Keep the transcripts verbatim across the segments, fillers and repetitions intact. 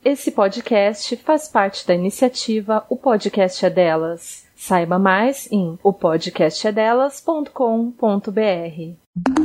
Esse podcast faz parte da iniciativa O Podcast é Delas. Saiba mais em o podcast é delas ponto com ponto b r.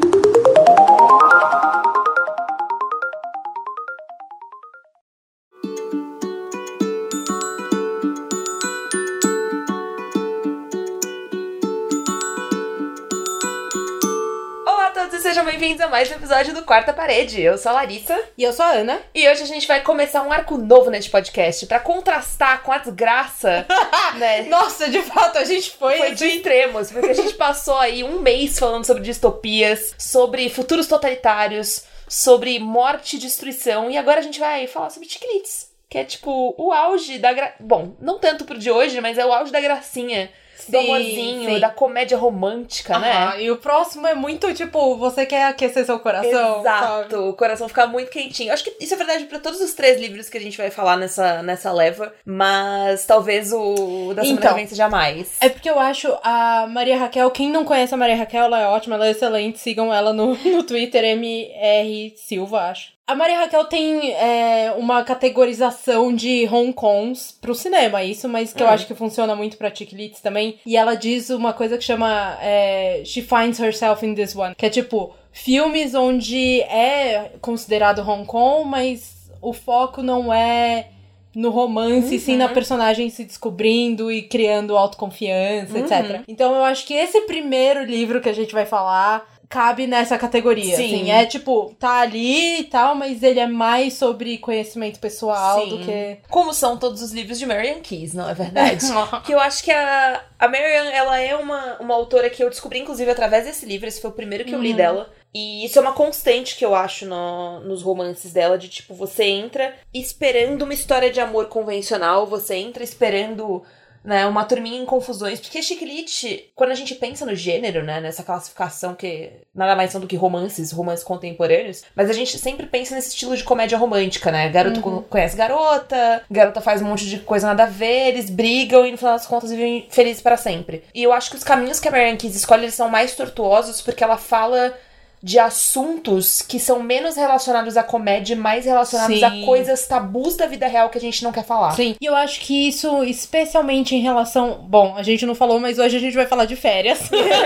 Sejam bem-vindos a mais um episódio do Quarta Parede. Eu sou a Larissa. E eu sou a Ana. E hoje a gente vai começar um arco novo neste podcast pra contrastar com a desgraça, né? Nossa, de fato, a gente foi... Foi de extremos, porque a gente passou aí um mês falando sobre distopias, sobre futuros totalitários, sobre morte e destruição, e agora a gente vai falar sobre chiquilites, que é tipo o auge da... Gra... Bom, não tanto pro de hoje, mas é o auge da gracinha. Do sim, amorzinho, sim. da comédia romântica, Aham, né? E o próximo é muito, tipo, você quer aquecer seu coração, Exato, sabe? O coração fica muito quentinho. Acho que isso é verdade pra todos os três livros que a gente vai falar nessa, nessa leva, mas talvez o da semana Então, que vem seja mais. É porque eu acho a Maria Raquel, quem não conhece a Maria Raquel, ela é ótima, ela é excelente, sigam ela no, no Twitter, M R Silva, acho. A Maria Raquel tem é, uma categorização de rom-coms pro cinema, isso, mas que hum. eu acho que funciona muito pra chiquilites também. E ela diz uma coisa que chama é, She Finds Herself in This One, que é tipo, filmes onde é considerado rom-com, mas o foco não é no romance, uhum. sim na personagem se descobrindo e criando autoconfiança, uhum. etcétera. Então eu acho que esse primeiro livro que a gente vai falar cabe nessa categoria, sim. assim, é tipo, tá ali e tal, mas ele é mais sobre conhecimento pessoal sim. do que... Como são todos os livros de Marian Keyes, não é verdade? Que eu acho que a, a Marian, ela é uma, uma autora que eu descobri, inclusive, através desse livro, esse foi o primeiro que eu li uhum. dela, e isso é uma constante que eu acho no, nos romances dela, de tipo, você entra esperando uma história de amor convencional, você entra esperando... né, uma turminha em confusões, porque chiquilite, quando a gente pensa no gênero, né, nessa classificação que nada mais são do que romances, romances contemporâneos, mas a gente sempre pensa nesse estilo de comédia romântica, né, garoto uhum. conhece garota, garota faz um monte de coisa nada a ver, eles brigam e no final das contas vivem felizes para sempre. E eu acho que os caminhos que a Marian Keyes escolhe, eles são mais tortuosos porque ela fala de assuntos que são menos relacionados à comédia e mais relacionados Sim. a coisas tabus da vida real que a gente não quer falar. Sim, e eu acho que isso, especialmente em relação... Bom, a gente não falou, mas hoje a gente vai falar de férias.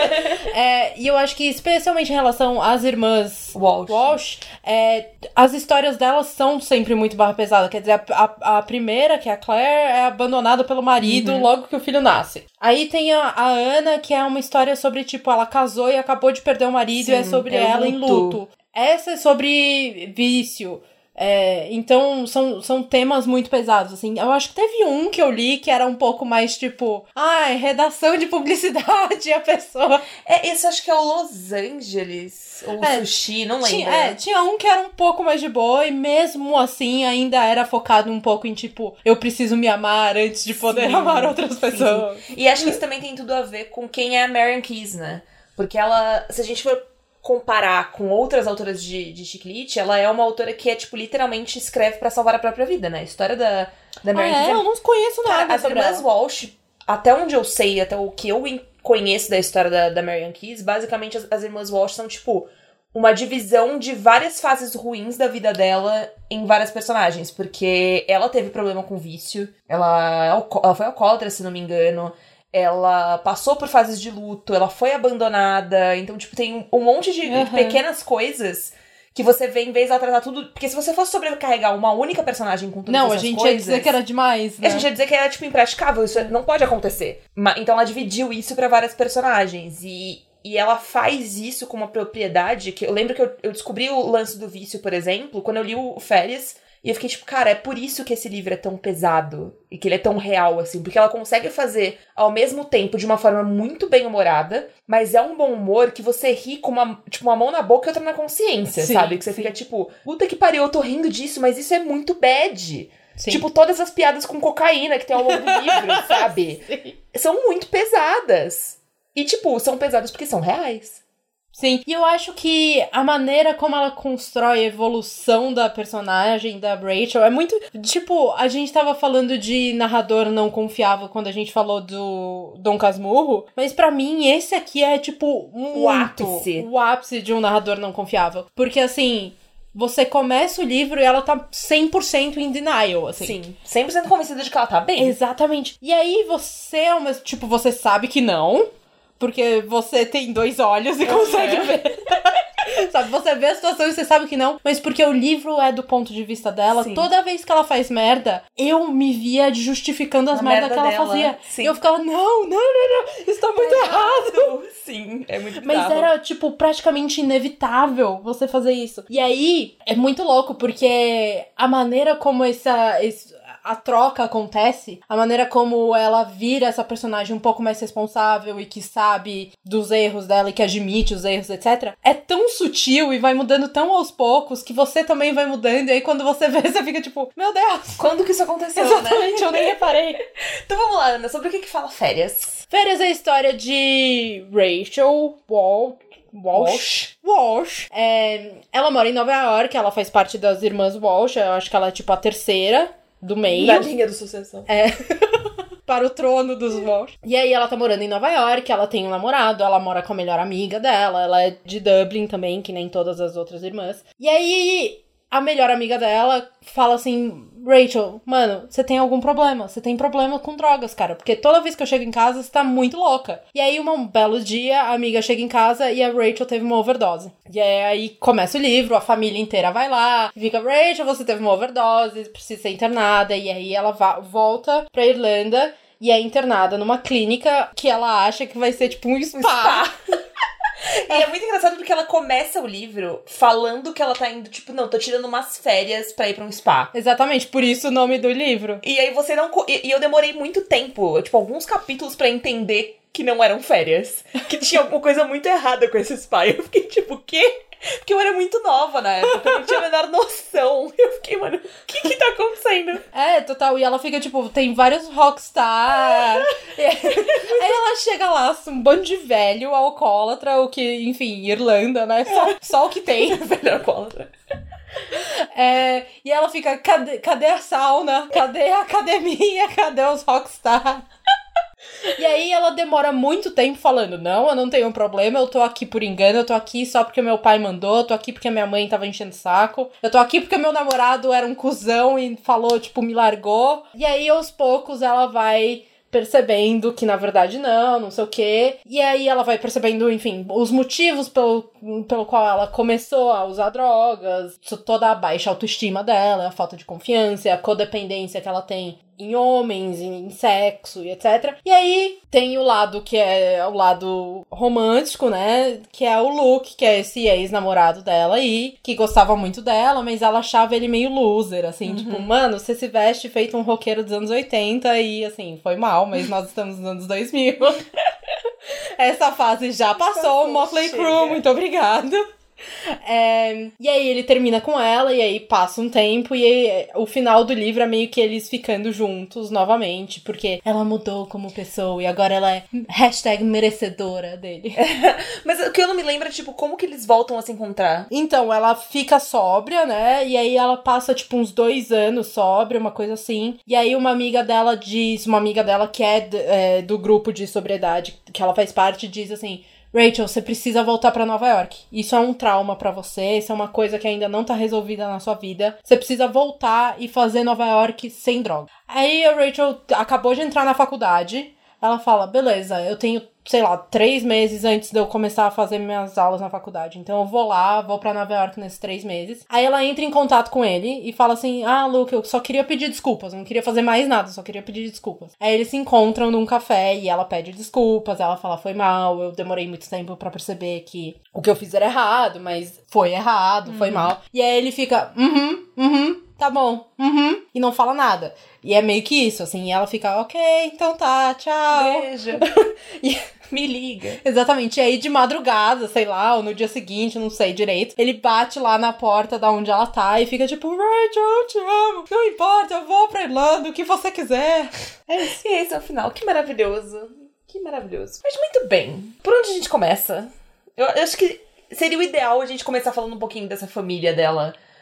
é, e eu acho que especialmente em relação às irmãs Walsh, Walsh é, as histórias delas são sempre muito barra pesada. Quer dizer, a, a, a primeira, que é a Claire, é abandonada pelo marido uhum. logo que o filho nasce. Aí tem a, a Ana, que é uma história sobre, tipo, ela casou e acabou de perder o marido. Sim, e é sobre é ela luto. em luto. Essa é sobre vício. É, então, são, são temas muito pesados, assim. Eu acho que teve um que eu li que era um pouco mais, tipo... Ai, redação de publicidade, a pessoa... É, esse acho que é o Los Angeles, ou é, Sushi, não lembro. Tinha, é, tinha um que era um pouco mais de boa e mesmo assim ainda era focado um pouco em, tipo... Eu preciso me amar antes de poder sim, amar outras pessoas. Sim, sim. E acho que isso também tem tudo a ver com quem é a Marian Keyes, né? Porque ela, se a gente for comparar com outras autoras de, de chiquilite, ela é uma autora que é, tipo, literalmente escreve pra salvar a própria vida, né? A história da, da Marian ah, Keyes... É? Eu não conheço nada Cara, sobre as irmãs Walsh, até onde eu sei, até o que eu conheço da história da, da Marian Keyes, basicamente as, as irmãs Walsh são, tipo, uma divisão de várias fases ruins da vida dela em várias personagens, porque ela teve problema com vício, ela, ela foi alcoólatra, se não me engano... Ela passou por fases de luto, ela foi abandonada. Então, tipo, tem um, um monte de, uhum. de pequenas coisas que você vê em vez de ela tratar tudo... Porque se você fosse sobrecarregar uma única personagem com todas não, essas coisas... Não, a gente ia dizer que era demais, né? A gente ia dizer que era, tipo, impraticável. Isso não pode acontecer. Então, ela dividiu isso pra várias personagens. E, e ela faz isso com uma propriedade que... Eu lembro que eu, eu descobri o lance do vício, por exemplo, quando eu li o Férias... E eu fiquei tipo, cara, é por isso que esse livro é tão pesado e que ele é tão real, assim. Porque ela consegue fazer, ao mesmo tempo, de uma forma muito bem-humorada, mas é um bom humor que você ri com uma, tipo, uma mão na boca e outra na consciência, sim, sabe? Que você sim. fica tipo, puta que pariu, eu tô rindo disso, mas isso é muito bad. Sim. Tipo, todas as piadas com cocaína que tem ao longo do livro, sabe? Sim. São muito pesadas. E, tipo, são pesadas porque são reais. Sim, e eu acho que a maneira como ela constrói a evolução da personagem da Rachel é muito... Tipo, a gente tava falando de narrador não confiável quando a gente falou do Dom Casmurro, mas pra mim esse aqui é, tipo, muito, o ápice. O ápice de um narrador não confiável. Porque, assim... você começa o livro e ela tá cem por cento em denial, assim. Sim, cem por cento convencida de que ela tá bem. Exatamente. E aí você, tipo, você sabe que não, porque você tem dois olhos e consegue ver. Sabe, você vê a situação e você sabe que não, mas porque o livro é do ponto de vista dela, Sim. toda vez que ela faz merda, eu me via justificando as merdas merda que ela dela. fazia. Sim. E eu ficava, não, não, não, não, isso tá muito é errado. errado. Sim, é muito Mas bizarro. Era, tipo, praticamente inevitável você fazer isso. E aí, é muito louco, porque a maneira como essa... esse, a troca acontece, a maneira como ela vira essa personagem um pouco mais responsável e que sabe dos erros dela e que admite os erros, etcétera, é tão sutil e vai mudando tão aos poucos que você também vai mudando e aí quando você vê, você fica tipo, meu Deus! Quando que isso aconteceu, Exatamente, né? eu nem reparei. Então vamos lá, Ana, sobre o que que fala Férias? Férias é a história de Rachel Walsh. Walsh. Walsh. É, ela mora em Nova York, ela faz parte das irmãs Walsh, eu acho que ela é tipo a terceira do meio. Na linha do sucessão. É. Para o trono dos Walsh. E aí ela tá morando em Nova York, ela tem um namorado, ela mora com a melhor amiga dela, ela é de Dublin também, que nem todas as outras irmãs. E aí a melhor amiga dela fala assim, Rachel, mano, você tem algum problema? Você tem problema com drogas, cara, porque toda vez que eu chego em casa, você tá muito louca. E aí, um belo dia, a amiga chega em casa e a Rachel teve uma overdose. E aí, começa o livro, a família inteira vai lá, fica, Rachel, você teve uma overdose, precisa ser internada. E aí, ela va- volta pra Irlanda e é internada numa clínica que ela acha que vai ser, tipo, um spa. Um spa. E é muito engraçado porque ela começa o livro falando que ela tá indo, tipo, não, tô tirando umas férias pra ir pra um spa. Exatamente, por isso o nome do livro. E aí você não... E, e eu demorei muito tempo, tipo, alguns capítulos pra entender que não eram férias. Que tinha alguma coisa muito errada com esse spa. Eu fiquei tipo, o quê? Porque eu era muito nova na época, eu não tinha a menor noção. Eu fiquei, mano, o que que tá acontecendo? É, total, e ela fica, tipo, tem vários rockstar. Aí ela chega lá, um bando de velho, alcoólatra, o que, enfim, Irlanda, né? Só, só o que tem. Velho alcoólatra. É, e ela fica, cadê, cadê a sauna? Cadê a academia? Cadê os rockstar? E aí ela demora muito tempo falando, não, eu não tenho problema, eu tô aqui por engano, eu tô aqui só porque meu pai mandou, eu tô aqui porque minha mãe tava enchendo o saco, eu tô aqui porque meu namorado era um cuzão e falou, tipo, me largou. E aí, aos poucos, ela vai percebendo que, na verdade, não, não sei o quê. E aí ela vai percebendo, enfim, os motivos pelo, pelo qual ela começou a usar drogas, toda a baixa autoestima dela, a falta de confiança, a codependência que ela tem em homens, em sexo e etcétera. E aí tem o lado que é o lado romântico, né? Que é o Luke, que é esse ex-namorado dela aí, que gostava muito dela, mas ela achava ele meio loser, assim, uhum. Tipo, mano, você se veste feito um roqueiro dos anos oitenta e, assim, foi mal, mas nós estamos nos anos dois mil. Essa fase já passou, Motley Crue, muito obrigada. É, e aí ele termina com ela, e aí passa um tempo, e aí, o final do livro é meio que eles ficando juntos novamente, porque ela mudou como pessoa e agora ela é hashtag merecedora dele. Mas o que eu não me lembro é, tipo, como que eles voltam a se encontrar? Então, ela fica sóbria, né, e aí ela passa, tipo, uns dois anos sóbria, uma coisa assim, e aí uma amiga dela diz, uma amiga dela que é, é do grupo de sobriedade que ela faz parte, diz assim, Rachel, você precisa voltar pra Nova York. Isso é um trauma pra você, isso é uma coisa que ainda não tá resolvida na sua vida. Você precisa voltar e fazer Nova York sem droga. Aí a Rachel acabou de entrar na faculdade, ela fala, beleza, eu tenho, sei lá, três meses antes de eu começar a fazer minhas aulas na faculdade. Então eu vou lá, vou pra Nova York nesses três meses. Aí ela entra em contato com ele e fala assim, ah, Luke, eu só queria pedir desculpas, eu não queria fazer mais nada, só queria pedir desculpas. Aí eles se encontram num café e ela pede desculpas, ela fala, foi mal, eu demorei muito tempo pra perceber que o que eu fiz era errado, mas foi errado, uhum. Foi mal. E aí ele fica, uhum, uhum, tá bom, uhum, e não fala nada. E é meio que isso, assim, e ela fica, ok, então tá, tchau. Beijo. E me liga. Exatamente, e aí de madrugada, sei lá, ou no dia seguinte, não sei direito, ele bate lá na porta da onde ela tá e fica tipo, Rachel, eu te amo, não importa, eu vou pra Irlanda, o que você quiser. É, e esse é o final, que maravilhoso, que maravilhoso. Mas muito bem, por onde a gente começa? Eu, eu acho que seria o ideal a gente começar falando um pouquinho dessa família dela,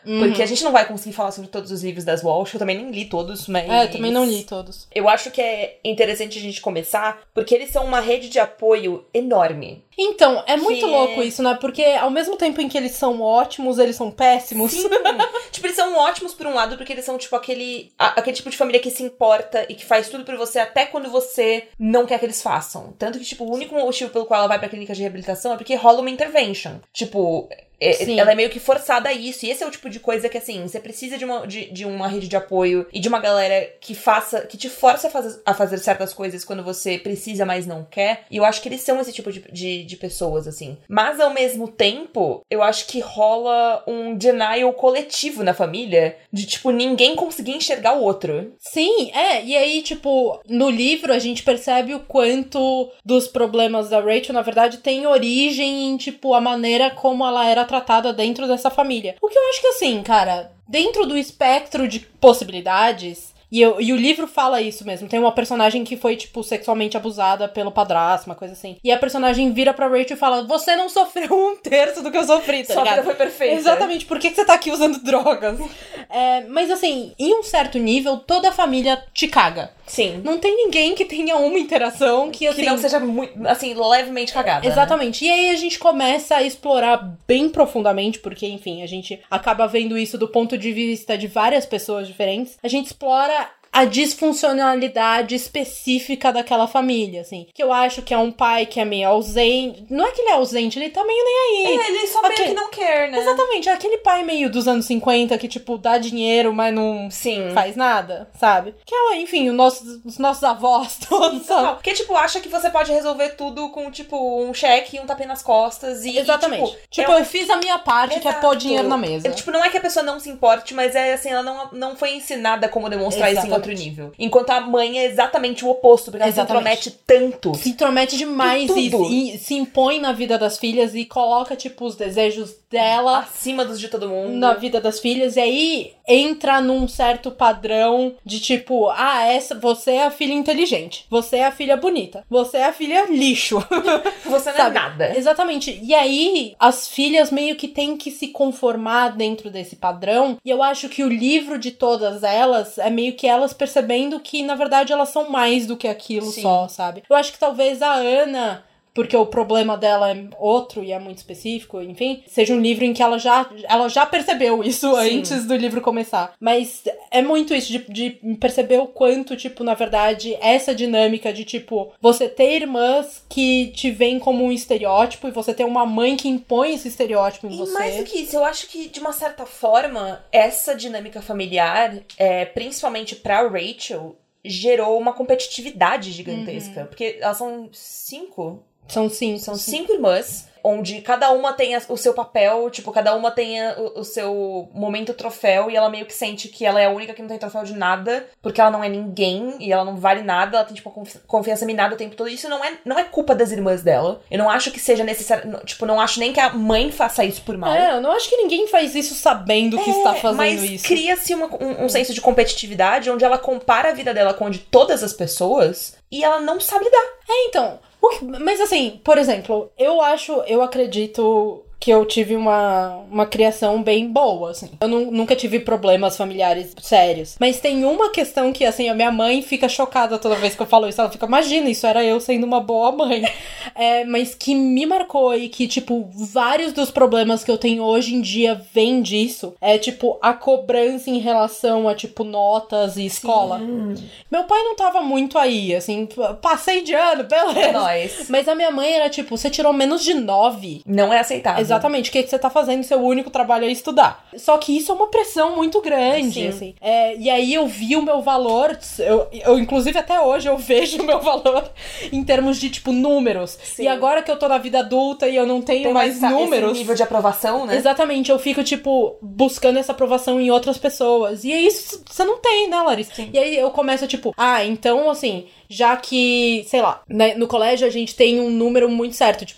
Uhum. Porque a gente não vai conseguir falar sobre todos os livros das Walsh, eu também nem li todos, mas... É, eu também não li todos. Eu acho que é interessante a gente começar, porque eles são uma rede de apoio enorme. Então, é muito que... louco isso, né? Porque ao mesmo tempo em que eles são ótimos, eles são péssimos. Sim. Tipo, eles são ótimos por um lado, porque eles são, tipo, aquele, a, aquele tipo de família que se importa e que faz tudo por você até quando você não quer que eles façam. Tanto que, tipo, o único motivo pelo qual ela vai pra clínica de reabilitação é porque rola uma intervention. Tipo... Sim. Ela é meio que forçada a isso. E esse é o tipo de coisa que, assim, você precisa de uma, de, de uma rede de apoio e de uma galera que faça, que te força a fazer, a fazer certas coisas quando você precisa, mas não quer. E eu acho que eles são esse tipo de, de, de pessoas, assim. Mas, ao mesmo tempo, eu acho que rola um denial coletivo na família de, tipo, ninguém conseguir enxergar o outro. Sim, é. E aí, tipo, no livro a gente percebe o quanto dos problemas da Rachel, na verdade, tem origem em, tipo, a maneira como ela era tratada dentro dessa família. O que eu acho que, assim, cara, dentro do espectro de possibilidades, e, eu, e o livro fala isso mesmo, tem uma personagem que foi, tipo, sexualmente abusada pelo padrasto, uma coisa assim, e a personagem vira pra Rachel e fala, você não sofreu um terço do que eu sofri, tá Sua ligado? vida foi perfeita. Exatamente, por que, que você tá aqui usando drogas? É, mas, assim, em um certo nível, toda a família te caga. Sim. Não tem ninguém que tenha uma interação que, assim... Que não seja, muito, assim, levemente cagada. Exatamente. Né? E aí a gente começa a explorar bem profundamente, porque, enfim, a gente acaba vendo isso do ponto de vista de várias pessoas diferentes. A gente explora a disfuncionalidade específica daquela família, assim. Que eu acho que é um pai que é meio ausente. Não é que ele é ausente, ele tá meio nem aí. É, ele só Aquele... meio que não quer, né? Exatamente, é aquele pai meio dos anos cinquenta que, tipo, dá dinheiro, mas não Sim. faz nada, sabe? Que é, enfim, o nosso, os nossos avós todos, sabe? Porque, tipo, acha que você pode resolver tudo com, tipo, um cheque e um tapinha nas costas e... Exatamente. E, tipo, tipo, é eu fiz a minha parte, que é pôr dinheiro na mesa. É, tipo, não é que a pessoa não se importe, mas é, assim, ela não, não foi ensinada como demonstrar Exatamente. isso em outro nível. Enquanto a mãe é exatamente o oposto, porque ela Exatamente. se intromete tanto. Se intromete demais e, e se impõe na vida das filhas e coloca, tipo, os desejos dela acima dos de todo mundo. Na vida das filhas. E aí entra num certo padrão de tipo, ah, essa, você é a filha inteligente. Você é a filha bonita. Você é a filha lixo. Você não é nada. Exatamente. E aí as filhas meio que têm que se conformar dentro desse padrão. E eu acho que o livro de todas elas é meio que elas percebendo que, na verdade, elas são mais do que aquilo. Sim. Só, sabe? Eu acho que talvez a Ana, porque o problema dela é outro e é muito específico, enfim, seja um livro em que ela já, ela já percebeu isso. Sim. Antes do livro começar. Mas é muito isso, de, de perceber o quanto, tipo, na verdade, essa dinâmica de, tipo, você ter irmãs que te veem como um estereótipo e você ter uma mãe que impõe esse estereótipo em e você. E mais do que isso, eu acho que, de uma certa forma, essa dinâmica familiar, é, principalmente pra Rachel, gerou uma competitividade gigantesca. Uhum. Porque elas são cinco... São cinco. São cinco irmãs, onde cada uma tem o seu papel, tipo, cada uma tem o, o seu momento troféu, e ela meio que sente que ela é a única que não tem troféu de nada, porque ela não é ninguém, e ela não vale nada, ela tem, tipo, confiança minada o tempo todo. Isso não é, não é culpa das irmãs dela. Eu não acho que seja necessário, tipo, não acho nem que a mãe faça isso por mal. É, eu não acho que ninguém faz isso sabendo que é, está fazendo mas isso. Mas cria-se uma, um, um senso de competitividade, onde ela compara a vida dela com a de todas as pessoas, e ela não sabe lidar. É, então... Mas assim, por exemplo, eu acho, eu acredito que eu tive uma, uma criação bem boa, assim. Eu nu- nunca tive problemas familiares sérios. Mas tem uma questão que, assim, a minha mãe fica chocada toda vez que eu falo isso. Ela fica, imagina, isso era eu sendo uma boa mãe. É, mas que me marcou e que, tipo, vários dos problemas que eu tenho hoje em dia vêm disso. É, tipo, a cobrança em relação a, tipo, notas e escola. Sim. Meu pai não tava muito aí, assim, passei de ano, beleza. É nóis. Mas a minha mãe era, tipo, você tirou menos de nove. Não é aceitável. Exatamente, o que, que você tá fazendo? Seu único trabalho é estudar. Só que isso é uma pressão muito grande, Sim. assim. É, e aí eu vi o meu valor, eu, eu inclusive até hoje eu vejo o meu valor em termos de, tipo, números. Sim. E agora que eu tô na vida adulta e eu não tenho Tem mais essa, números... Esse nível de aprovação, né? Exatamente, eu fico, tipo, buscando essa aprovação em outras pessoas. E é isso você não tem, né, Larissa? Sim. E aí eu começo, tipo, ah, então, assim... Já que, sei lá, né, no colégio a gente tem um número muito certo, tipo,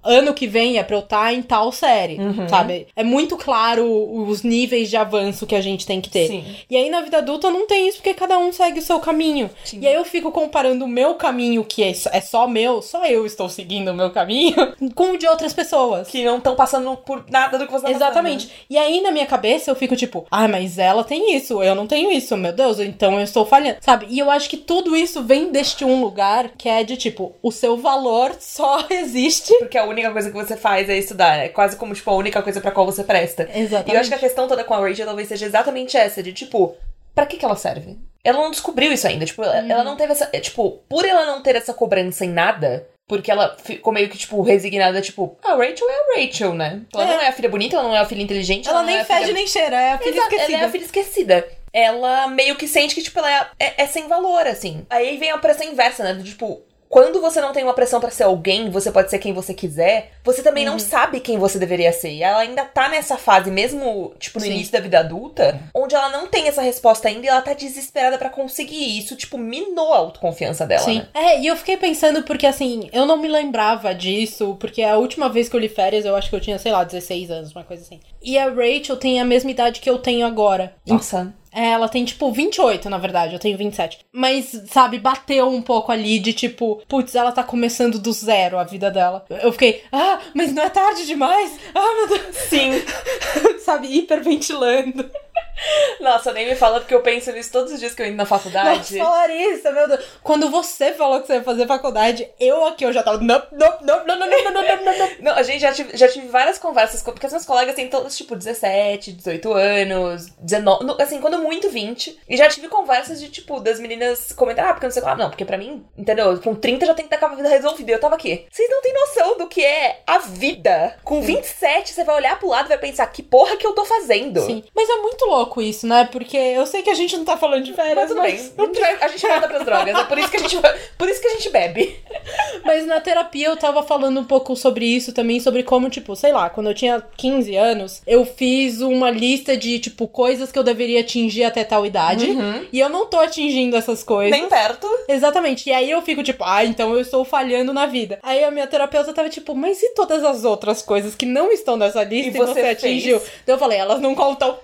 ano que vem é pra eu estar em tal série, uhum. sabe? É muito claro os níveis de avanço que a gente tem que ter. Sim. E aí na vida adulta não tem isso, porque cada um segue o seu caminho. Sim. E aí eu fico comparando o meu caminho, que é só meu, só eu estou seguindo o meu caminho, com o de outras pessoas. Que não estão passando por nada do que você tá Exatamente. passando. E aí na minha cabeça eu fico tipo, ah, mas ela tem isso, eu não tenho isso, meu Deus, então eu estou falhando, sabe? E eu acho que tudo isso vem deste um lugar que é de tipo, o seu valor só existe porque a única coisa que você faz é estudar. É quase como, tipo, a única coisa pra qual você presta. Exatamente. E eu acho que a questão toda com a Rachel talvez seja exatamente essa, de tipo, pra que que ela serve? Ela não descobriu isso ainda, tipo, hum. ela não teve essa... Tipo, por ela não ter essa cobrança em nada, porque ela ficou meio que, tipo, resignada, tipo, a Rachel é a Rachel, né? Ela é. não é a filha bonita, ela não é a filha inteligente. Ela, ela nem não é fede filha... nem cheira, é a filha Exato, esquecida. Ela é a filha esquecida. Ela meio que sente que, tipo, ela é, é, é sem valor, assim. Aí vem a pressão inversa, né? Tipo... Quando você não tem uma pressão pra ser alguém, você pode ser quem você quiser, você também uhum. não sabe quem você deveria ser. E ela ainda tá nessa fase, mesmo, tipo, no Sim. início da vida adulta, onde ela não tem essa resposta ainda e ela tá desesperada pra conseguir. E isso, tipo, minou a autoconfiança dela, Sim. né? É, e eu fiquei pensando porque, assim, eu não me lembrava disso, porque a última vez que eu li Férias, eu acho que eu tinha, sei lá, dezesseis anos, uma coisa assim. E a Rachel tem a mesma idade que eu tenho agora. Nossa... É, ela tem, tipo, vinte e oito, na verdade. Eu tenho vinte e sete. Mas, sabe, bateu um pouco ali de, tipo... Putz, ela tá começando do zero a vida dela. Eu fiquei... Ah, mas não é tarde demais? Ah, meu Deus. Sim. Sabe, hiperventilando. Nossa, nem me fala, porque eu penso nisso todos os dias que eu entro na faculdade. Nossa, Larissa, meu Deus. Quando você falou que você ia fazer faculdade, eu aqui, eu já tava... Não, não, não, não, não, não, não, não, não. Não, a gente já tive, já tive várias conversas, com, porque as minhas colegas têm todas, tipo, dezessete, dezoito anos, dezenove... Assim, quando muito vinte. E já tive conversas de, tipo, das meninas comentar, ah, porque não sei lá, não, porque pra mim, entendeu? Com trinta já tem que estar com a vida resolvida. E eu tava aqui. Vocês não têm noção do que é a vida. Com vinte e sete, você vai olhar pro lado e vai pensar, que porra que eu tô fazendo? Sim. Mas é muito louco isso, né? Porque eu sei que a gente não tá falando de férias, mas tudo mas... bem. A gente, vai, a gente volta pras drogas. É por isso que a gente, por isso que a gente bebe. Mas na terapia eu tava falando um pouco sobre isso também, sobre como, tipo, sei lá, quando eu tinha quinze anos, eu fiz uma lista de, tipo, coisas que eu deveria atingir até tal idade. Uhum. E eu não tô atingindo essas coisas. Nem perto. Exatamente. E aí eu fico, tipo, ah, então eu estou falhando na vida. Aí a minha terapeuta tava, tipo, mas e todas as outras coisas que não estão nessa lista e, e você, você atingiu? Então eu falei, elas não contam.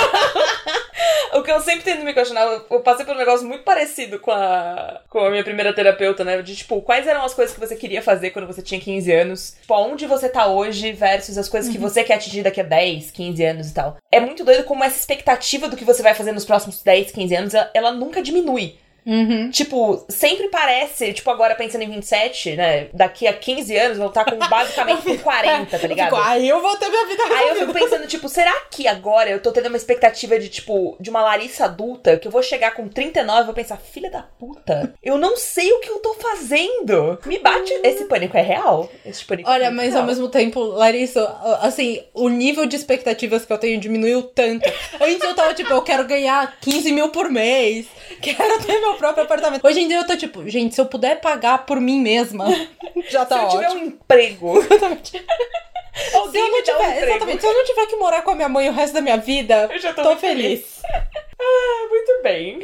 O que eu sempre tento me questionar, eu passei por um negócio muito parecido com a, com a minha primeira terapeuta, né? De, tipo, quais eram as coisas que você queria fazer quando você tinha quinze anos? Tipo, onde você tá hoje versus as coisas uhum. que você quer atingir daqui a dez, quinze anos e tal. É muito doido como essa expectativa do que você vai fazer nos próximos dez, quinze anos, ela, ela nunca diminui. Uhum. Tipo, sempre parece, tipo, agora pensando em vinte e sete, né? Daqui a quinze anos vou estar com basicamente com quarenta, tá ligado? Eu fico, aí eu vou ter minha vida Aí eu fico pensando, tipo, será que agora eu tô tendo uma expectativa de, tipo, de uma Larissa adulta, que eu vou chegar com trinta e nove e vou pensar, filha da puta, eu não sei o que eu tô fazendo. Me bate, esse pânico é real? Esse pânico Olha, é mas real. Ao mesmo tempo, Larissa, assim, o nível de expectativas que eu tenho diminuiu tanto. Antes eu tava, tipo, eu quero ganhar quinze mil por mês, quero ter meu próprio apartamento. Hoje em dia eu tô tipo, gente, se eu puder pagar por mim mesma, já tá ótimo. Se eu tiver um emprego. Exatamente. Alguém se eu não me dá um tiver, emprego. exatamente, se eu não tiver que morar com a minha mãe o resto da minha vida, eu já tô, tô muito feliz. feliz. Ah, muito bem.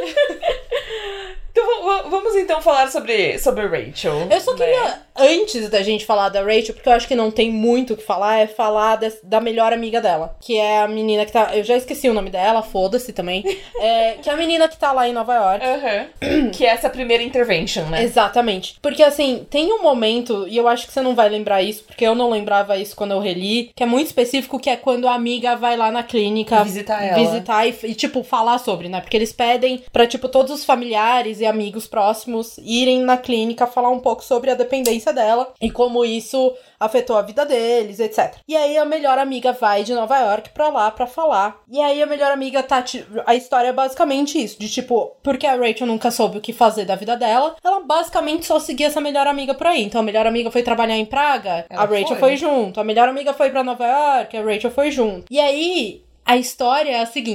Então vamos então falar sobre, sobre Rachel. Eu só né? queria, antes da gente falar da Rachel, porque eu acho que não tem muito o que falar, é falar des, da melhor amiga dela. Que é a menina que tá... Eu já esqueci o nome dela, foda-se também. É, que é a menina que tá lá em Nova York. Uhum. Que é essa primeira intervention, né? Exatamente. Porque assim, tem um momento, e eu acho que você não vai lembrar isso, porque eu não lembrava isso quando eu reli, que é muito específico, que é quando a amiga vai lá na clínica visitar ela. Visitar e, e tipo, falar sobre, né? Porque eles pedem pra, tipo, todos os familiares e amigos próximos irem na clínica falar um pouco sobre a dependência dela e como isso afetou a vida deles, etcétera. E aí a melhor amiga vai de Nova York pra lá pra falar. E aí a melhor amiga tá... A história é basicamente isso, de tipo, porque a Rachel nunca soube o que fazer da vida dela, ela basicamente só seguia essa melhor amiga por aí. Então a melhor amiga foi trabalhar em Praga, ela a Rachel foi. foi junto. A melhor amiga foi pra Nova York, a Rachel foi junto. E aí a história é a seguinte...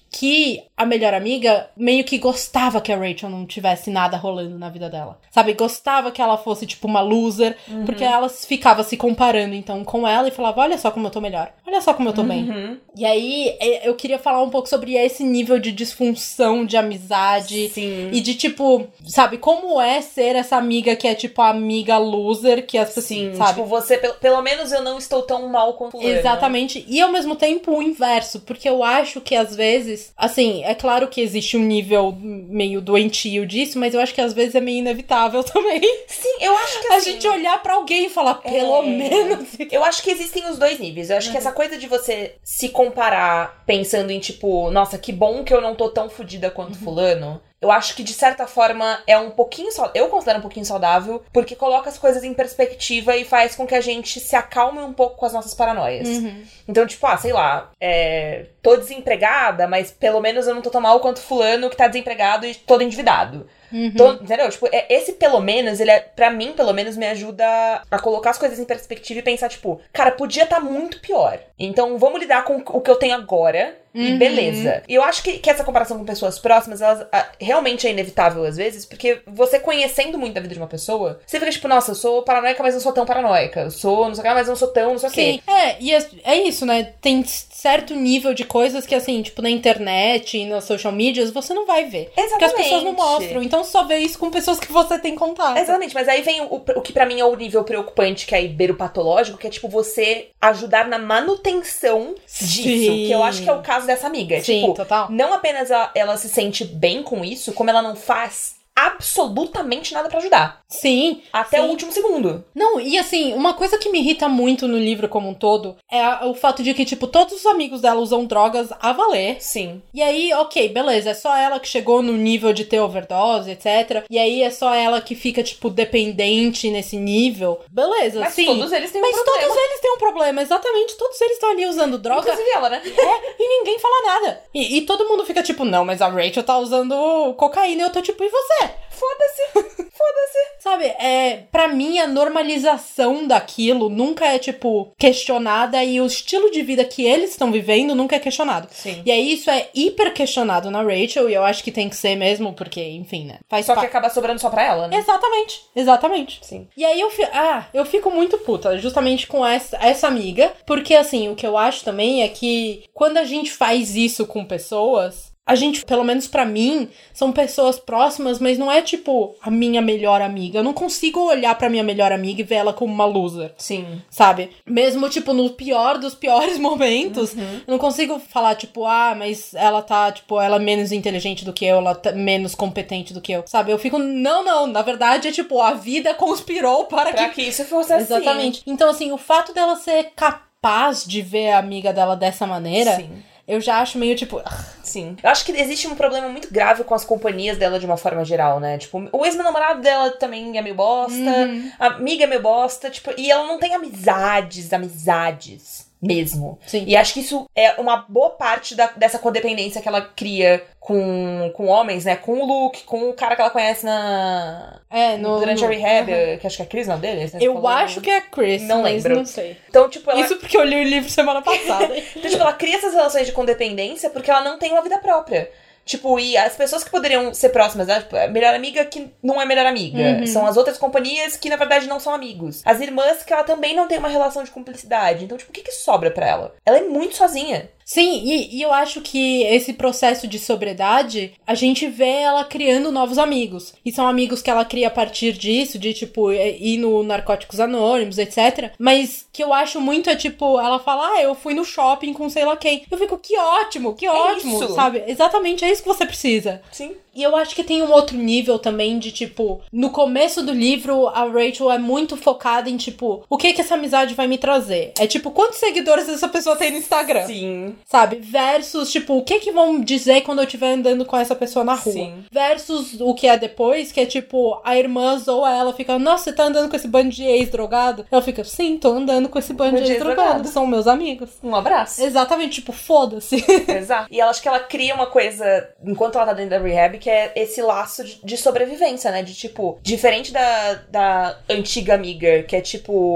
que a melhor amiga meio que gostava que a Rachel não tivesse nada rolando na vida dela. Sabe? Gostava que ela fosse, tipo, uma loser, uhum. porque ela ficava se comparando, então, com ela e falava, olha só como eu tô melhor. Olha só como eu tô uhum. bem. E aí, eu queria falar um pouco sobre esse nível de disfunção de amizade. Sim. E de, tipo, sabe? Como é ser essa amiga que é, tipo, a amiga loser que as pessoas, Sim, sabe? tipo, você, pelo, pelo menos eu não estou tão mal quanto fulano. Exatamente. E, ao mesmo tempo, o inverso. Porque eu acho que, às vezes, assim, é claro que existe um nível meio doentio disso, mas eu acho que, às vezes, é meio inevitável também. Sim, eu acho que, assim... A gente olhar pra alguém e falar, pelo é... menos... Eu acho que existem os dois níveis. Eu acho uhum. que essa coisa de você se comparar pensando em, tipo, nossa, que bom que eu não tô tão fodida quanto uhum. fulano... Eu acho que, de certa forma, é um pouquinho... Eu considero um pouquinho saudável, porque coloca as coisas em perspectiva e faz com que a gente se acalme um pouco com as nossas paranoias. Uhum. Então, tipo, ah, sei lá, é, tô desempregada, mas pelo menos eu não tô tão mal quanto fulano que tá desempregado e todo endividado. Uhum. Tô, entendeu? Tipo, é, esse pelo menos, ele é, pra mim, pelo menos, me ajuda a colocar as coisas em perspectiva e pensar, tipo, cara, podia tá muito pior. Então, vamos lidar com o que eu tenho agora e uhum. beleza. E eu acho que, que essa comparação com pessoas próximas, elas a, realmente é inevitável às vezes, porque você conhecendo muito a vida de uma pessoa, você fica tipo, nossa, eu sou paranoica, mas não sou tão paranoica. Eu sou não sei o que, mas não sou tão, não sei o que. Sim, é, e é, é isso, né? Tem certo nível de coisas que, assim, tipo, na internet e nas social medias, você não vai ver. Exatamente. Porque as pessoas não mostram. Então, só vê isso com pessoas que você tem contato. Exatamente, mas aí vem o, o que pra mim é o nível preocupante, que é iberopatológico, que é, tipo, você ajudar na manutenção Sim. disso. Que eu acho que é o caso dessa amiga. Sim, tipo, total. Não apenas ela, ela se sente bem com isso, como ela não faz absolutamente nada pra ajudar. Sim. Até sim. o último segundo. Não, e assim, uma coisa que me irrita muito no livro como um todo é a, o fato de que, tipo, todos os amigos dela usam drogas a valer. Sim. E aí, ok, beleza, é só ela que chegou no nível de ter overdose, etcétera. E aí é só ela que fica, tipo, dependente nesse nível. Beleza, Mas sim. todos eles têm um Mas problema. todos eles têm um problema, exatamente. Todos eles estão ali usando droga. Inclusive ela, né? É, e ninguém fala nada. E, e todo mundo fica tipo, não, mas a Rachel tá usando cocaína. E eu tô tipo, e você? Foda-se. Foda-se. Sabe, é, pra mim a normalização daquilo nunca é, tipo, questionada e o estilo de vida que eles estão vivendo nunca é questionado. Sim. E aí isso é hiper questionado na Rachel e eu acho que tem que ser mesmo, porque, enfim, né? Faz só pa- que acaba sobrando só pra ela, né? Exatamente, exatamente. Sim. E aí eu fico, ah, eu fico muito puta justamente com essa, essa amiga, porque assim, o que eu acho também é que quando a gente faz isso com pessoas... A gente, pelo menos pra mim, são pessoas próximas, mas não é, tipo, a minha melhor amiga. Eu não consigo olhar pra minha melhor amiga e ver ela como uma loser. Sim. Sabe? Mesmo, tipo, no pior dos piores momentos, uhum. eu não consigo falar, tipo, ah, mas ela tá, tipo, ela é menos inteligente do que eu, ela tá menos competente do que eu. Sabe? Eu fico, não, não. Na verdade, é, tipo, a vida conspirou para pra que... que isso fosse assim. Exatamente. Então, assim, o fato dela ser capaz de ver a amiga dela dessa maneira... Sim. Eu já acho meio, tipo... Sim. Eu acho que existe um problema muito grave com as companhias dela de uma forma geral, né? Tipo, o ex-namorado dela também é meio bosta, uhum. a amiga é meio bosta, tipo... E ela não tem amizades, amizades mesmo. Sim. E acho que isso é uma boa parte da, dessa codependência que ela cria com, com homens, né? Com o Luke, com o cara que ela conhece na... É, no... Durante no, a rehab, uhum. que acho que é Chris, não dele? Né? Eu acho que é Chris, não mas lembro. não sei. Então, tipo, ela... Isso porque eu li o livro semana passada. Então, tipo, ela cria essas relações de codependência porque ela não tem uma vida própria. Tipo, e as pessoas que poderiam ser próximas, né? Tipo, a melhor amiga que não é melhor amiga. Uhum. São as outras companhias que, na verdade, não são amigos. As irmãs que ela também não tem uma relação de cumplicidade. Então, tipo, o que que sobra pra ela? Ela é muito sozinha. Sim, e, e eu acho que esse processo de sobriedade, a gente vê ela criando novos amigos. E são amigos que ela cria a partir disso, de, tipo, ir no Narcóticos Anônimos, etcétera. Mas que eu acho muito é, tipo, ela fala, ah, eu fui no shopping com sei lá quem. Eu fico, que ótimo, que ótimo, isso. sabe? Exatamente, é isso que você precisa. Sim. E eu acho que tem um outro nível também de, tipo, no começo do livro, a Rachel é muito focada em, tipo, o que que essa amizade vai me trazer? É, tipo, quantos seguidores essa pessoa tem no Instagram? Sim. Sabe? Versus, tipo, o que que vão dizer quando eu estiver andando com essa pessoa na rua? Sim. Versus o que é depois, que é, tipo, a irmã zoa ela, fica, nossa, você tá andando com esse bando de ex-drogado? Ela fica, sim, tô andando com esse bando de ex-drogado, são meus amigos. Um abraço. Exatamente, tipo, foda-se. Exato. E ela acho que ela cria uma coisa, enquanto ela tá dentro da rehab, que é esse laço de, de sobrevivência, né? De, tipo, diferente da, da antiga amiga, que é, tipo...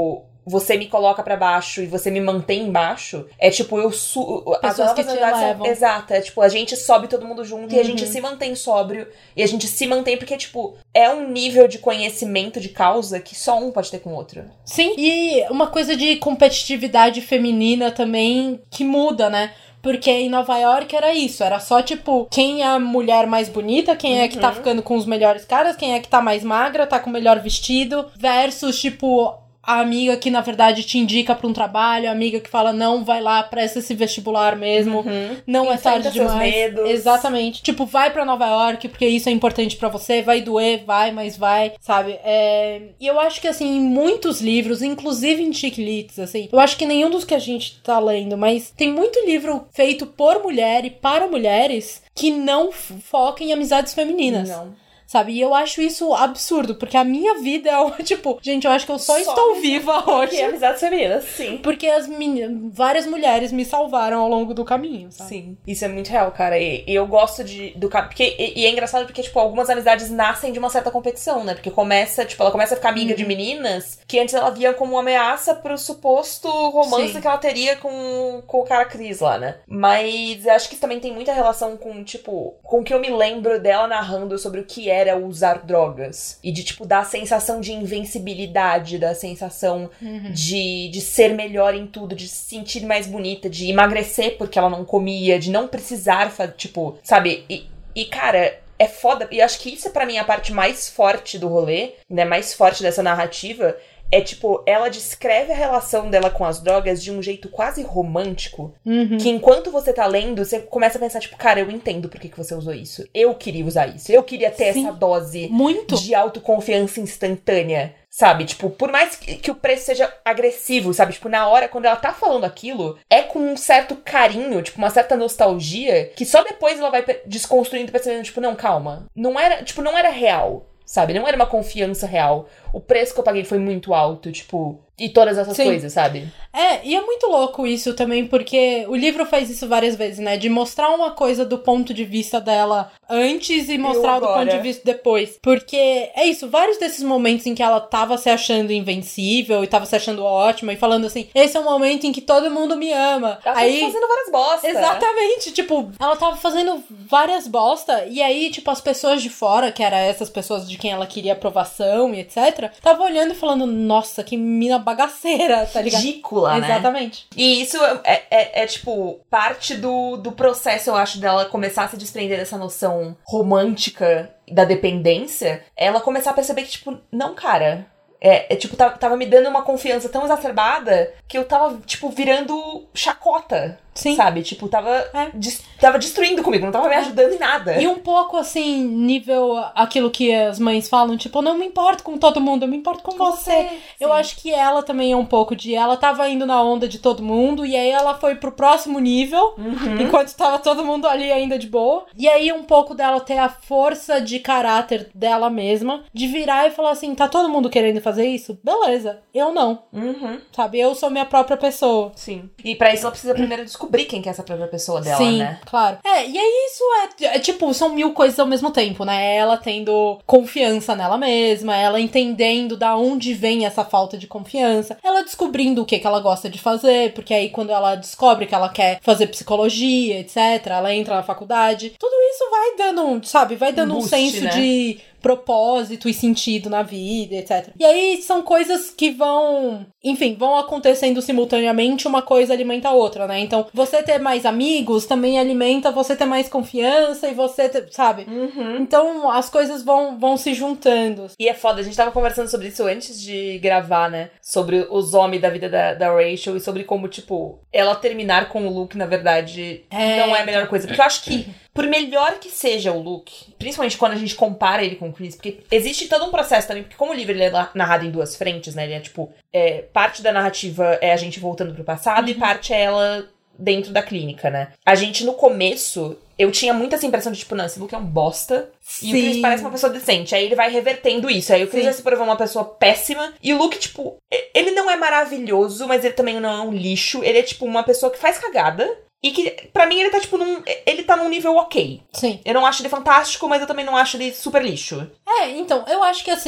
você me coloca pra baixo e você me mantém embaixo, é tipo, eu su... Pessoas as que te são... elevam. Exato, é tipo, a gente sobe todo mundo junto Uhum. e a gente se mantém sóbrio. E a gente se mantém porque, tipo, é um nível de conhecimento de causa que só um pode ter com o outro. Sim, e uma coisa de competitividade feminina também que muda, né? Porque em Nova York era isso, era só tipo, quem é a mulher mais bonita, quem é que tá ficando com os melhores caras, quem é que tá mais magra, tá com o melhor vestido, versus tipo, a amiga que na verdade te indica pra um trabalho, a amiga que fala, não, vai lá, presta esse vestibular mesmo, Uhum. não é tarde Enfrenta seus demais. medos. Exatamente. Tipo, vai pra Nova York, porque isso é importante pra você, vai doer, vai, mas vai, sabe? É... E eu acho que, assim, em muitos livros, inclusive em Chick Lit, assim, eu acho que nenhum dos que a gente tá lendo, mas tem muito livro feito por mulher e para mulheres que não f- foca em amizades femininas. Não. Sabe? E eu acho isso absurdo, porque a minha vida é, o- tipo, gente, eu acho que eu só, Só estou amizade- viva hoje. Que amizades femininas, sim. Porque as meni- várias mulheres me salvaram ao longo do caminho, sabe? Sim, isso é muito real, cara. E, e eu gosto de do ca- porque e, e é engraçado porque tipo algumas amizades nascem de uma certa competição, né? Porque começa, tipo, ela começa a ficar amiga Uhum. de meninas que antes ela via como uma ameaça pro suposto romance Sim. que ela teria com, com o cara Chris lá, né? Mas eu acho que isso também tem muita relação com, tipo, com o que eu me lembro dela narrando sobre o que era usar drogas e de tipo dar a sensação de invencibilidade, da sensação Uhum. de, de ser melhor em tudo, de se sentir mais bonita, de emagrecer porque ela não comia, de não precisar, fa- tipo, sabe? E, e cara, é foda. E acho que isso é pra mim a parte mais forte do rolê, né? Mais forte dessa narrativa. É tipo, ela descreve a relação dela com as drogas de um jeito quase romântico. Uhum. Que enquanto você tá lendo, você começa a pensar, tipo, cara, eu entendo por que, que você usou isso. Eu queria usar isso. Eu queria ter Sim. essa dose Muito. de autoconfiança instantânea. Sabe? Tipo, por mais que, que o preço seja agressivo, sabe? Tipo, na hora, quando ela tá falando aquilo, é com um certo carinho, tipo, uma certa nostalgia, que só depois ela vai pe- desconstruindo, percebendo, tipo, não, calma. Não era, tipo, não era real, sabe? Não era uma confiança real. O preço que eu paguei foi muito alto, tipo... E todas essas Sim. coisas, sabe? É, e é muito louco isso também, porque o livro faz isso várias vezes, né? De mostrar uma coisa do ponto de vista dela antes e mostrar do agora. ponto de vista depois. Porque é isso, vários desses momentos em que ela tava se achando invencível e tava se achando ótima e falando assim, esse é o momento em que todo mundo me ama. Ela aí tava fazendo várias bostas. Exatamente, tipo, ela tava fazendo várias bosta e aí, tipo, as pessoas de fora, que eram essas pessoas de quem ela queria aprovação e etcétera, tava olhando e falando, nossa, que mina bagaceira, tá ligado? Ridícula, né? Exatamente. E isso é, é, é, tipo, parte do, do processo, eu acho, dela começar a se desprender dessa noção romântica da dependência. Ela começar a perceber que, tipo, não, cara... É, é tipo, tava, tava me dando uma confiança tão exacerbada que eu tava, tipo, virando chacota. Sim. Sabe? Tipo, tava, É. des- tava destruindo comigo, não tava me ajudando em nada. E um pouco, assim, nível aquilo que as mães falam, tipo, eu não me importo com todo mundo, eu me importo com, Com você. você, Eu sim. acho que ela também é um pouco de... Ela tava indo na onda de todo mundo, e aí ela foi pro próximo nível, Uhum. enquanto tava todo mundo ali ainda de boa. E aí um pouco dela ter a força de caráter dela mesma, de virar e falar assim, tá todo mundo querendo fazer isso? Beleza, eu não, Uhum. sabe? Eu sou minha própria pessoa. Sim. E pra isso ela precisa primeiro descobrir quem que é essa própria pessoa dela, Sim, né? claro. É, e aí isso é, é, tipo, são mil coisas ao mesmo tempo, né? Ela tendo confiança nela mesma, ela entendendo da onde vem essa falta de confiança, ela descobrindo o que, que ela gosta de fazer, porque aí quando ela descobre que ela quer fazer psicologia, etcétera, ela entra na faculdade, tudo isso vai dando, sabe, vai dando um, boost, senso né? de propósito e sentido na vida, etcétera. E aí são coisas que vão, enfim, vão acontecendo simultaneamente, uma coisa alimenta a outra, né? Então, você ter mais amigos também alimenta você ter mais confiança e você ter, sabe? Uhum. Então, as coisas vão, vão se juntando. E é foda, a gente tava conversando sobre isso antes de gravar, né? Sobre os homens da vida da, da Rachel e sobre como, tipo, ela terminar com o Luke, na verdade, É. não é a melhor coisa. Porque eu acho que, por melhor que seja o Luke, principalmente quando a gente compara ele com o Chris, porque existe todo um processo também, porque como o livro ele é narrado em duas frentes, né? Ele é, tipo, é, parte da narrativa é a gente voltando pro passado e parte é ela dentro da clínica, né? A gente, no começo... Eu tinha muito essa impressão de, tipo, não, esse Luke é um bosta. E o Chris Sim. parece uma pessoa decente. Aí ele vai revertendo isso. Aí o Chris Sim. vai se provar uma pessoa péssima. E o Luke, tipo, ele não é maravilhoso, mas ele também não é um lixo. Ele é, tipo, uma pessoa que faz cagada. E que, pra mim, ele tá, tipo, num... Ele tá num nível ok. Sim. Eu não acho ele fantástico, mas eu também não acho ele super lixo. É, então, eu acho que assim,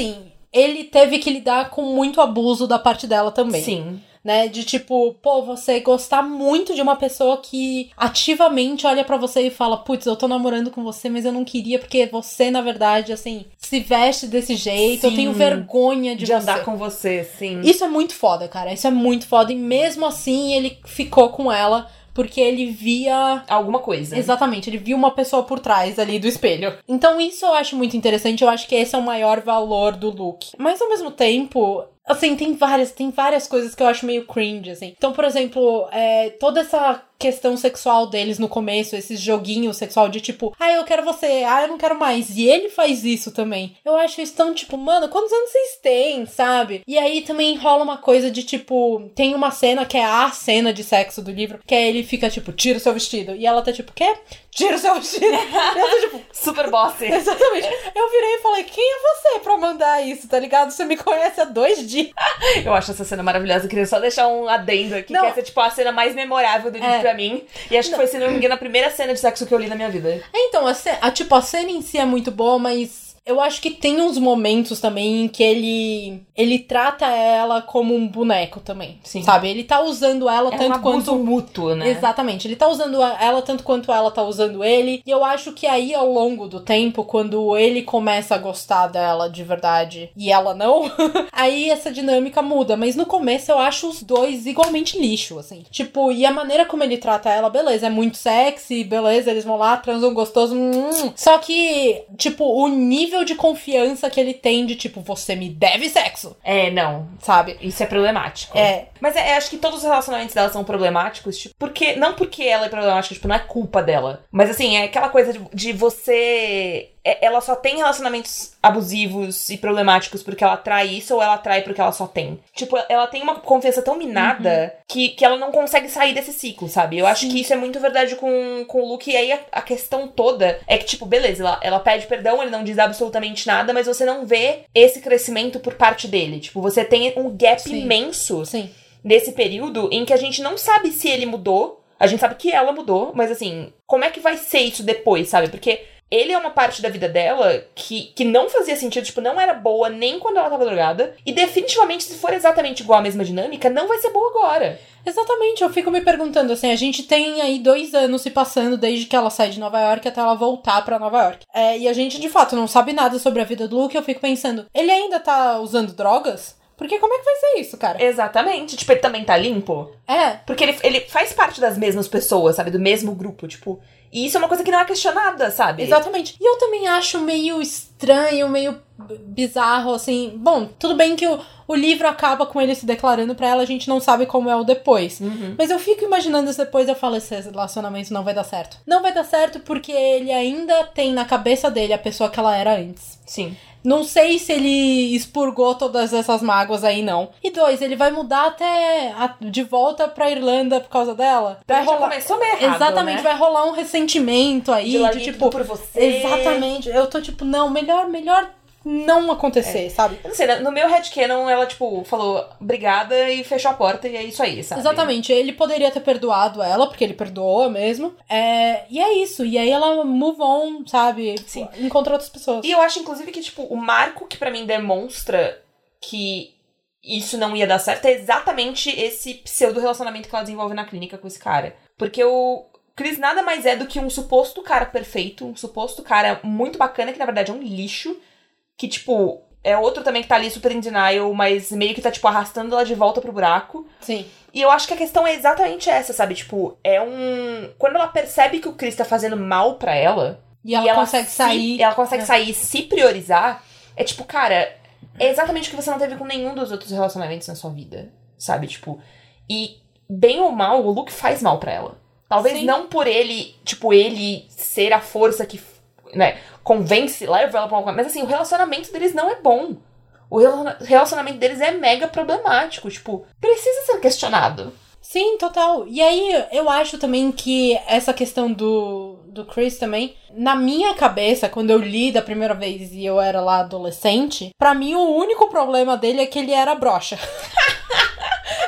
ele teve que lidar com muito abuso da parte dela também. Sim. Né, de tipo, pô, você gostar muito de uma pessoa que ativamente olha pra você e fala, putz, eu tô namorando com você, mas eu não queria porque você, na verdade, assim, se veste desse jeito, sim, eu tenho vergonha de, de você. andar com você, sim. Isso é muito foda, cara, isso é muito foda, e mesmo assim ele ficou com ela porque ele via... alguma coisa. Exatamente, ele via uma pessoa por trás ali do espelho. Então isso eu acho muito interessante, eu acho que esse é o maior valor do Luke. Mas ao mesmo tempo... Assim, tem várias, tem várias coisas que eu acho meio cringe, assim. Então, por exemplo, é, toda essa questão sexual deles no começo, esses joguinhos sexual de tipo, ah, eu quero você, ah, eu não quero mais. E ele faz isso também. Eu acho isso tão tipo, mano, quantos anos vocês têm, sabe? E aí também rola uma coisa de tipo, tem uma cena que é a cena de sexo do livro, que é ele fica tipo, tira o seu vestido. E ela tá tipo, quê? Tira o seu vestido. E ela tá tipo, super boss. Exatamente. Eu virei e falei, quem é você pra mandar isso, tá ligado? Você me conhece há dois dias. Eu acho essa cena maravilhosa. Eu queria só deixar um adendo aqui, não. que essa é tipo a cena mais memorável do livro é. pra mim. E acho que não. foi, se não me engano, a primeira cena de sexo que eu li na minha vida. Então, a, a, tipo, a cena em si é muito boa, mas... eu acho que tem uns momentos também em que ele ele trata ela como um boneco também, sim, sabe? Ele tá usando ela é tanto um quanto... mútuo, né? Exatamente. Ele tá usando ela tanto quanto ela tá usando ele. E eu acho que aí, ao longo do tempo, quando ele começa a gostar dela de verdade e ela não, aí essa dinâmica muda. Mas no começo eu acho os dois igualmente lixo, assim. Tipo, e a maneira como ele trata ela, beleza, é muito sexy, beleza, eles vão lá, transam gostoso. Hum. Só que, tipo, o nível de confiança que ele tem de tipo, você me deve sexo. É, não. Sabe? Isso é problemático. É. Mas é, acho que todos os relacionamentos dela são problemáticos, tipo, porque, não porque ela é problemática, tipo, não é culpa dela. Mas assim, é aquela coisa de, de você... ela só tem relacionamentos abusivos e problemáticos porque ela atrai isso, ou ela atrai porque ela só tem? Tipo, ela tem uma confiança tão minada uhum. que, que ela não consegue sair desse ciclo, sabe? Eu Sim. acho que isso é muito verdade com, com o Luke. E aí a, a questão toda é que, tipo, beleza, ela, ela pede perdão, ele não diz absolutamente nada, mas você não vê esse crescimento por parte dele. Tipo, você tem um gap Sim. imenso Sim. nesse período em que a gente não sabe se ele mudou. A gente sabe que ela mudou, mas assim, como é que vai ser isso depois, sabe? Porque ele é uma parte da vida dela que, que não fazia sentido, tipo, não era boa nem quando ela tava drogada. E definitivamente, se for exatamente igual a mesma dinâmica, não vai ser boa agora. Exatamente, eu fico me perguntando, assim, a gente tem aí dois anos se passando desde que ela sai de Nova York até ela voltar pra Nova York. É, e a gente, de fato, não sabe nada sobre a vida do Luke. Eu fico pensando, ele ainda tá usando drogas? Porque como é que vai ser isso, cara? Exatamente. Tipo, ele também tá limpo? É. Porque ele, ele faz parte das mesmas pessoas, sabe? Do mesmo grupo, tipo... E isso é uma coisa que não é questionada, sabe? Exatamente. E eu também acho meio estranho, meio bizarro, assim... Bom, tudo bem que o, o livro acaba com ele se declarando pra ela, a gente não sabe como é o depois. Uhum. Mas eu fico imaginando isso depois, eu falo, esse relacionamento não vai dar certo. Não vai dar certo porque ele ainda tem na cabeça dele a pessoa que ela era antes. Sim. Não sei se ele expurgou todas essas mágoas aí, não. E dois, ele vai mudar até a, de volta pra Irlanda por causa dela. Vai rolar... já começou meio errado, Exatamente, né? vai rolar um ressentimento aí. De, de tipo, por você. Exatamente. Eu tô tipo, não, melhor, melhor não acontecer, é. sabe? Eu não sei, no meu headcanon, ela, tipo, falou obrigada e fechou a porta e é isso aí, sabe? Exatamente. Ele poderia ter perdoado ela, porque ele perdoou mesmo. É... E é isso. E aí ela move on, sabe? Sim. Encontra outras pessoas. E eu acho, inclusive, que, tipo, o marco que pra mim demonstra que isso não ia dar certo é exatamente esse pseudo-relacionamento que ela desenvolve na clínica com esse cara. Porque o Chris nada mais é do que um suposto cara perfeito, um suposto cara muito bacana, que na verdade é um lixo. Que, tipo, é outro também que tá ali super in denial, mas meio que tá, tipo, arrastando ela de volta pro buraco. Sim. E eu acho que a questão é exatamente essa, sabe? Tipo, é um... Quando ela percebe que o Chris tá fazendo mal pra ela... E ela, e ela consegue se... sair... Ela consegue é. sair e se priorizar. É tipo, cara, é exatamente o que você não teve com nenhum dos outros relacionamentos na sua vida, sabe? Tipo, e bem ou mal, o Luke faz mal pra ela. Talvez Sim. não por ele, tipo, ele ser a força que... né, convence, leva ela pra uma... Mas assim, o relacionamento deles não é bom. O relacionamento deles é mega problemático. Tipo, precisa ser questionado. Sim, total. E aí, eu acho também que essa questão do, do Chris também... Na minha cabeça, quando eu li da primeira vez e eu era lá adolescente... Pra mim, o único problema dele é que ele era broxa. Eu falei,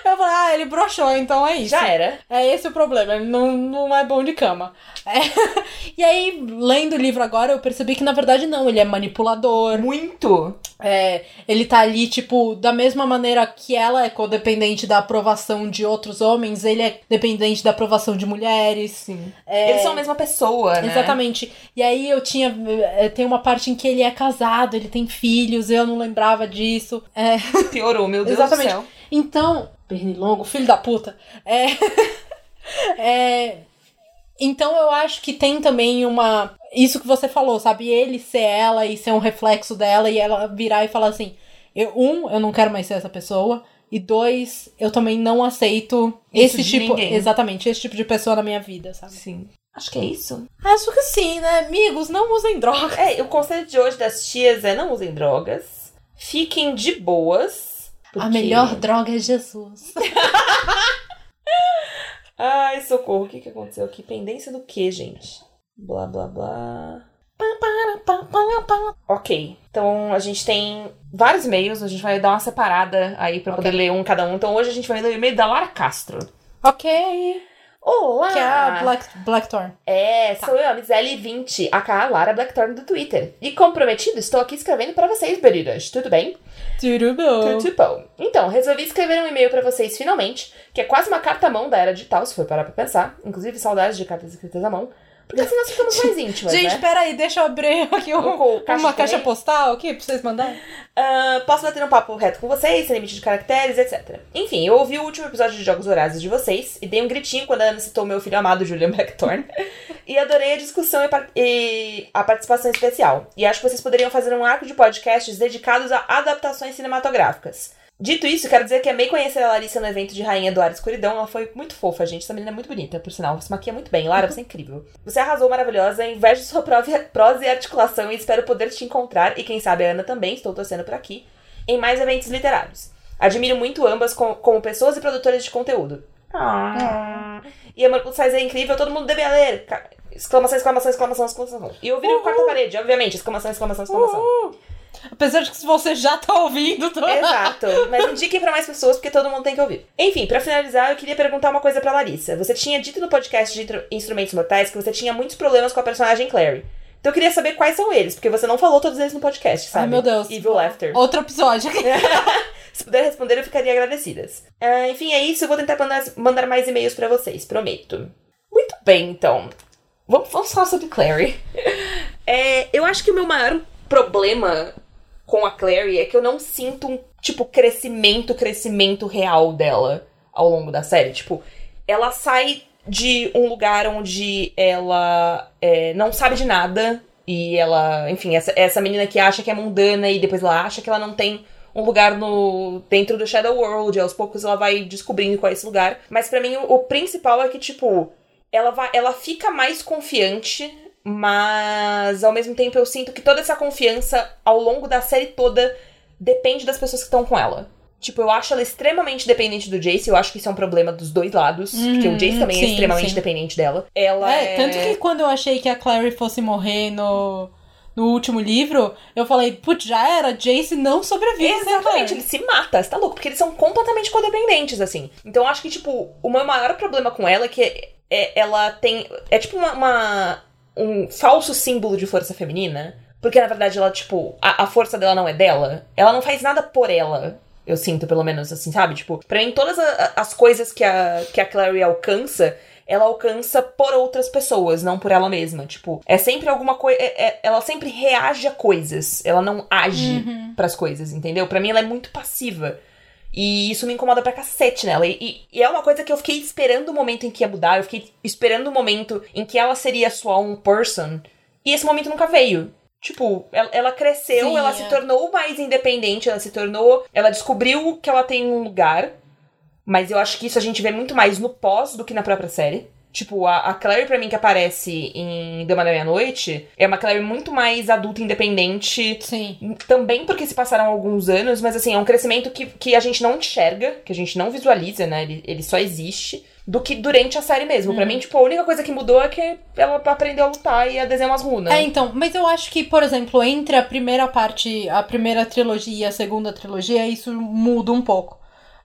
Ah, ele broxou, então é isso. Já era. É esse o problema, ele não, não é bom de cama. É. E aí, lendo o livro agora, eu percebi que, na verdade, não, ele é manipulador. Muito. É, ele tá ali, tipo, da mesma maneira que ela é codependente da aprovação de outros homens, ele é dependente da aprovação de mulheres. Sim. É, Eles são a mesma pessoa, né? Exatamente. E aí eu tinha... Tem uma parte em que ele é casado, ele tem filhos, eu não lembrava disso. É... Piorou, meu Deus Exatamente. do céu. Então... Pernilongo, filho da puta. É... é... Então eu acho que tem também uma... Isso que você falou, sabe? Ele ser ela e ser um reflexo dela e ela virar e falar assim... Eu, um, eu não quero mais ser essa pessoa. E dois, eu também não aceito isso esse de tipo... ninguém. Exatamente, esse tipo de pessoa na minha vida, sabe? Sim. Acho que é isso. Acho que sim, né? Amigos, não usem drogas. É, o conselho de hoje das tias é não usem drogas. Fiquem de boas. Porque... A melhor droga é Jesus. Ai, socorro. O que, que aconteceu aqui? Pendência do quê, gente? Blá, blá, blá. Ok. Então, a gente tem vários e-mails. A gente vai dar uma separada aí pra okay. poder ler um cada um. Então, hoje a gente vai ler o e-mail da Lara Castro. Ok. Olá! Que é a Black, Blackthorn. É, tá. sou eu, a Miss L vinte, aka Lara Blackthorn do Twitter. E como prometido, estou aqui escrevendo pra vocês, beridas. Tudo bem? Tudo bom. Tudo bom. Então, resolvi escrever um e-mail pra vocês finalmente, que é quase uma carta à mão da era digital, se for parar pra pensar. Inclusive, saudades de cartas escritas à mão. Porque assim nós ficamos mais íntimas, Gente, né? Gente, peraí, deixa eu abrir aqui um, caixa uma caixa postal aqui pra vocês mandarem. Uh, posso bater um papo reto com vocês, sem limite de caracteres, etcétera. Enfim, eu ouvi o último episódio de Jogos Vorazes de vocês e dei um gritinho quando a Ana citou meu filho amado, Julian Blackthorn. E adorei a discussão e, par- e a participação especial. E acho que vocês poderiam fazer um arco de podcasts dedicados a adaptações cinematográficas. Dito isso, quero dizer que amei conhecer a Larissa no evento de Rainha do Ar e Escuridão. Ela foi muito fofa, gente. Essa menina é muito bonita, por sinal. Se maquia muito bem. Lara, você é incrível. Você arrasou, maravilhosa. Invejo sua prosa e articulação e espero poder te encontrar, e quem sabe a Ana também, estou torcendo por aqui, em mais eventos literários. Admiro muito ambas com, como pessoas e produtoras de conteúdo. Ah. E Amor Plus Size é incrível, todo mundo deve ler. Exclamação, exclamação, exclamação, exclamação. E ouvir o quarto parede, obviamente. Exclamação, exclamação, exclamação. Uhul. Apesar de que você já tá ouvindo. Tô... Exato. Mas indiquem pra mais pessoas, porque todo mundo tem que ouvir. Enfim, pra finalizar, eu queria perguntar uma coisa pra Larissa. Você tinha dito no podcast de Instrumentos Mortais que você tinha muitos problemas com a personagem Clary. Então eu queria saber quais são eles, porque você não falou todos eles no podcast, sabe? Ai, meu Deus. Evil Laughter. Outro episódio. Se puder responder, eu ficaria agradecidas. Uh, enfim, é isso. Eu vou tentar mandar, mandar mais e-mails pra vocês, prometo. Muito bem, então. Vamos, vamos falar sobre Clary. É, eu acho que o meu maior problema com a Clary é que eu não sinto um, tipo, crescimento, crescimento real dela ao longo da série. Tipo, ela sai de um lugar onde ela é, não sabe de nada e ela, enfim, essa, essa menina que acha que é mundana e depois ela acha que ela não tem um lugar no dentro do Shadow World, e aos poucos ela vai descobrindo qual é esse lugar. Mas pra mim o, o principal é que, tipo, ela, vai, ela fica mais confiante, mas ao mesmo tempo eu sinto que toda essa confiança ao longo da série toda depende das pessoas que estão com ela. Tipo, eu acho ela extremamente dependente do Jace. Eu acho que isso é um problema dos dois lados. Uhum, porque o Jace também sim, é extremamente sim. dependente dela. Ela é, é... Tanto que quando eu achei que a Clary fosse morrer no, no último livro, eu falei, putz, já era. Jace não sobrevive. Exatamente, ele se mata. Você tá louco? Porque eles são completamente codependentes, assim. Então eu acho que, tipo, o meu maior problema com ela é que é, ela tem... É tipo uma, uma, um falso símbolo de força feminina. Porque, na verdade, ela, tipo... A, a força dela não é dela. Ela não faz nada por ela. Eu sinto, pelo menos, assim, sabe? Tipo, pra mim, todas a, as coisas que a, que a Clary alcança, ela alcança por outras pessoas, não por ela mesma. Tipo, é sempre alguma coisa... É, é, ela sempre reage a coisas. Ela não age uhum. pras coisas, entendeu? Pra mim, ela é muito passiva. E isso me incomoda pra cacete nela. E, e, e é uma coisa que eu fiquei esperando o momento em que ia mudar. Eu fiquei esperando o momento em que ela seria sua own person. E esse momento nunca veio. Tipo, ela, ela cresceu, Sim, ela é. se tornou mais independente, ela se tornou... Ela descobriu que ela tem um lugar, mas eu acho que isso a gente vê muito mais no pós do que na própria série. Tipo, a, a Clary, pra mim, que aparece em Dama da Meia-Noite, é uma Clary muito mais adulta, independente. Sim. Também porque se passaram alguns anos, mas assim, é um crescimento que, que a gente não enxerga, que a gente não visualiza, né? Ele, ele só existe. Do que durante a série mesmo. Uhum. Pra mim, tipo, a única coisa que mudou é que ela aprendeu a lutar e a desenhar umas runas. É, então, mas eu acho que, por exemplo, entre a primeira parte, a primeira trilogia e a segunda trilogia, isso muda um pouco.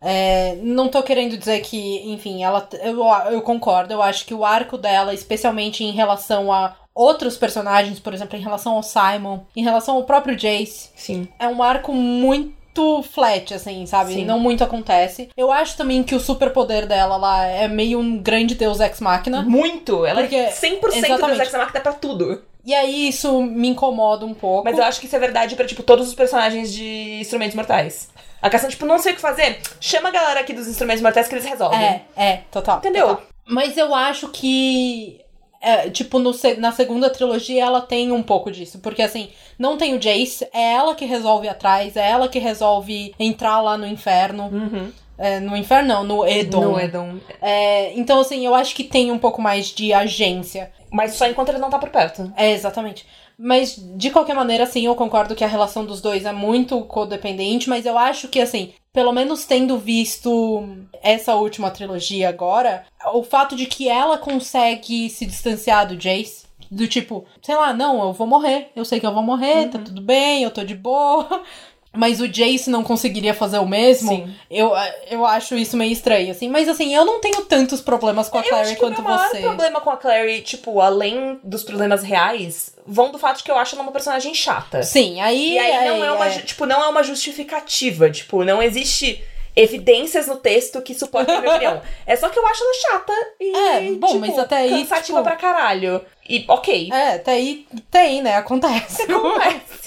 É, não tô querendo dizer que, enfim, ela, eu, eu concordo. Eu acho que o arco dela, especialmente em relação a outros personagens, por exemplo, em relação ao Simon, em relação ao próprio Jace, Sim. é um arco muito flat, assim, sabe? Sim. Não muito acontece. Eu acho também que o superpoder dela lá é meio um grande deus ex-máquina. Muito! Ela Porque, é cem por cento exatamente. deus ex-máquina pra tudo. E aí isso me incomoda um pouco. Mas eu acho que isso é verdade pra, tipo, todos os personagens de Instrumentos Mortais. A questão, tipo, não sei o que fazer, chama a galera aqui dos Instrumentos Mortais que eles resolvem. É, é, total. Entendeu? Total. Mas eu acho que, é, tipo, no, na segunda trilogia ela tem um pouco disso. Porque, assim, não tem o Jace, é ela que resolve ir atrás, é ela que resolve entrar lá no inferno. Uhum. É, no inferno não, no Edom. No Edom. É, então, assim, eu acho que tem um pouco mais de agência. Mas só enquanto ele não tá por perto. É, exatamente. Mas, de qualquer maneira, sim, eu concordo que a relação dos dois é muito codependente, mas eu acho que, assim, pelo menos tendo visto essa última trilogia agora, o fato de que ela consegue se distanciar do Jace, do tipo, sei lá, não, eu vou morrer, eu sei que eu vou morrer, uhum. Tá tudo bem, eu tô de boa... Mas o Jace não conseguiria fazer o mesmo. Sim. Eu, eu acho isso meio estranho, assim. Mas, assim, eu não tenho tantos problemas com a Clary quanto você. Eu acho que o meu maior problema com a Clary, tipo, além dos problemas reais, vão do fato de que eu acho ela uma personagem chata. Sim, aí... E aí é, não é uma, é. tipo, não é uma justificativa. Tipo, não existe evidências no texto que suportem a minha opinião. É só que eu acho ela chata e, é, bom, tipo, mas até aí, cansativa tipo... pra caralho. E, ok. É, até aí tem, né? Acontece. Acontece.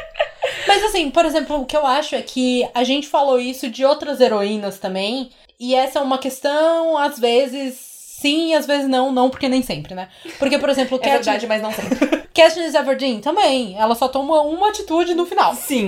Mas assim, por exemplo, o que eu acho é que a gente falou isso de outras heroínas também, e essa é uma questão, às vezes sim, às vezes não, não porque nem sempre, né? Porque, por exemplo, é Cat... verdade, mas não sempre. Katniss Everdeen também, ela só toma uma atitude no final. Sim.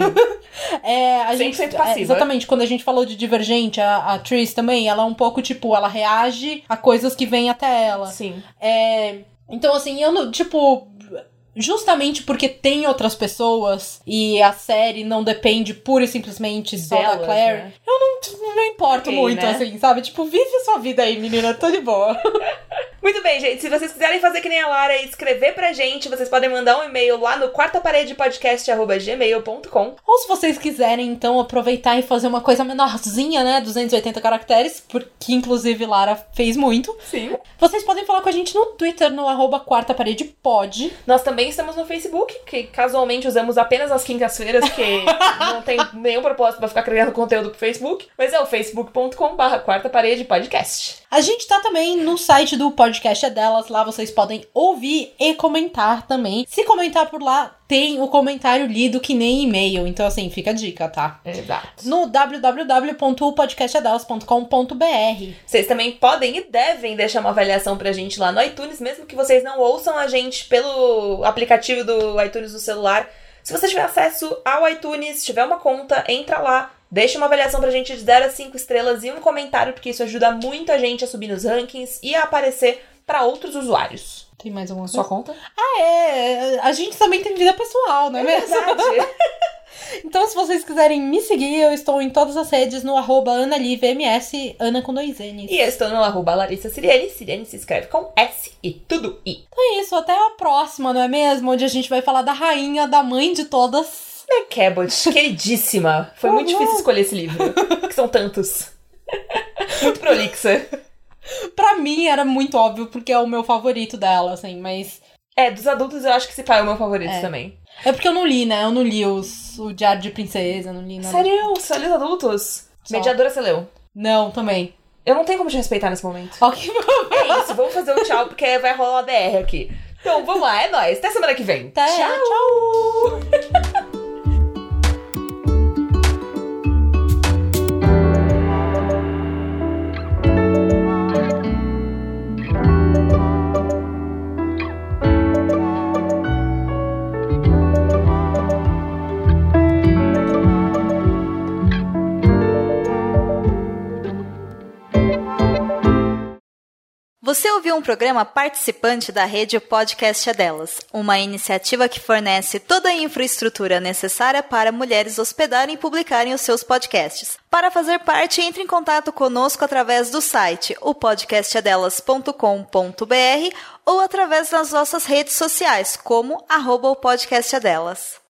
É, a cem por cento gente, passiva. É, exatamente, quando a gente falou de Divergente, a, a Tris também, ela é um pouco, tipo, ela reage a coisas que vêm até ela. Sim. É, então, assim, eu não, tipo... Justamente porque tem outras pessoas e a série não depende pura e simplesmente só Delas, da Clary, né? Eu não, não importo okay, muito, né? Assim, sabe? Tipo, vive a sua vida aí, menina, tô de boa. Muito bem, gente. Se vocês quiserem fazer que nem a Lara e escrever pra gente, vocês podem mandar um e-mail lá no quarta parede podcast arroba gmail ponto com. Ou se vocês quiserem, então, aproveitar e fazer uma coisa menorzinha, né? duzentos e oitenta caracteres, porque inclusive Lara fez muito. Sim. Vocês podem falar com a gente no Twitter, no arroba quarta parede pod. Nós também estamos no Facebook, que casualmente usamos apenas as quintas-feiras, porque não tem nenhum propósito pra ficar criando conteúdo pro Facebook. Mas é o facebook ponto com barra quarta parede podcast. A gente tá também no site do Podcast é Delas, lá vocês podem ouvir e comentar também. Se comentar por lá, tem o comentário lido que nem e-mail, então assim, fica a dica, tá? Exato. No w w w ponto podcast é delas ponto com ponto b r. Vocês também podem e devem deixar uma avaliação pra gente lá no iTunes, mesmo que vocês não ouçam a gente pelo aplicativo do iTunes do celular. Se você tiver acesso ao iTunes, tiver uma conta, entra lá. Deixa uma avaliação pra gente de zero a cinco estrelas e um comentário, porque isso ajuda muito a gente a subir nos rankings e a aparecer pra outros usuários. Tem mais alguma Sua coisa? conta? Ah, é. A gente também tem vida pessoal, não é, é mesmo? Verdade. Então, se vocês quiserem me seguir, eu estou em todas as redes no arroba AnaLiveMS, Ana com dois N's. E eu estou no arroba Larissa Siriene. Siriene se escreve com S e tudo I. Então é isso, até a próxima, não é mesmo? Onde a gente vai falar da rainha, da mãe de todas. Meg Cabot, queridíssima. Foi muito difícil escolher esse livro, que são tantos. Muito prolixa. Pra mim era muito óbvio, porque é o meu favorito dela, assim, mas... É, dos adultos eu acho que esse pai é o meu favorito é. também. É porque eu não li, né? Eu não li os, o Diário de Princesa, não li nada. Sério? Você leu os adultos? Só. Mediadora você leu? Não, também. Eu não tenho como te respeitar nesse momento. Ok. É isso, vamos fazer o tchau, porque vai rolar uma D R aqui. Então, vamos lá, é nóis. Até semana que vem. Até, tchau! Tchau! Você ouviu um programa participante da rede Podcast é Delas, uma iniciativa que fornece toda a infraestrutura necessária para mulheres hospedarem e publicarem os seus podcasts. Para fazer parte, entre em contato conosco através do site o podcast é delas ponto com ponto b r ou através das nossas redes sociais, como arroba o podcast é delas.